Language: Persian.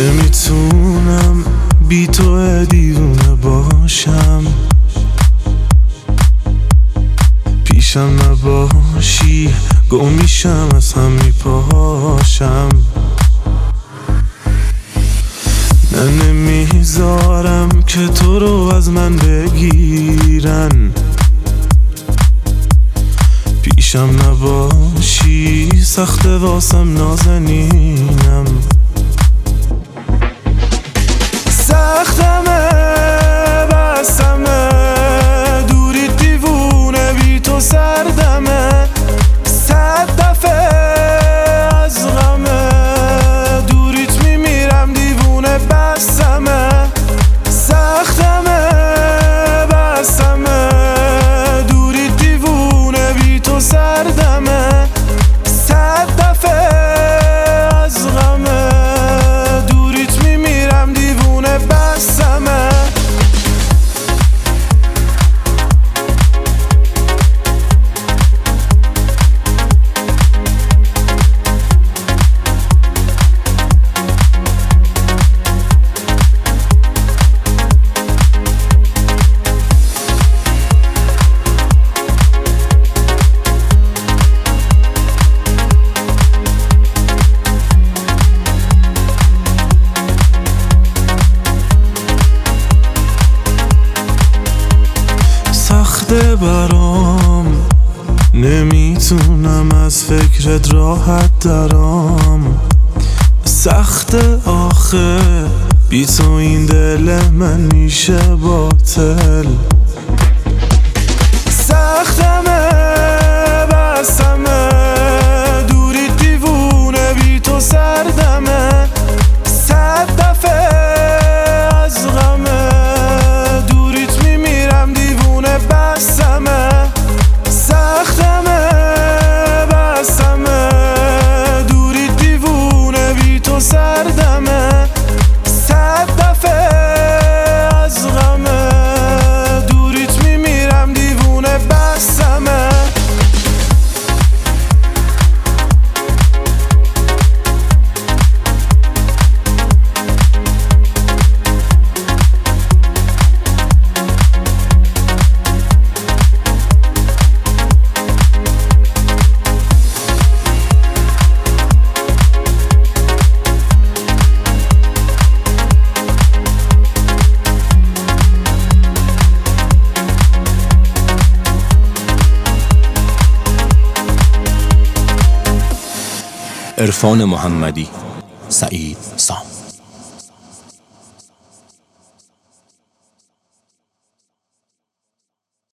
نمیتونم بی تو دیوونه باشم، پیشم نباشی گم میشم از هم میپاشم. نه نمیذارم که تو رو از من بگیرن، پیشم نباشی سخته واسم نازنینم. سختمه بستمه دوری دیوونه بی تو سردمه، 100 دفعه از غمه دوریت میمیرم دیوونه بستمه. سختمه بستمه دوری دیوونه بی تو سردمه، 100 دفعه از غمه دوریت میمیرم دیوونه بستمه. سخته برام نمیتونم از فکرت راحت درام، سخته آخه بی تو این دل من میشه باطل. سختمه بستمه دوری دیوونه بی تو سردمه، 100 دفعه از غمه دوریت میمیرم دیوونه بستمه. سختمه بستمه دوری دیوونه بی تو سردمه، 100 دفعه از غمه دوریت میمیرم دیوونه بستمه. عرفان محمدی، سعید سام.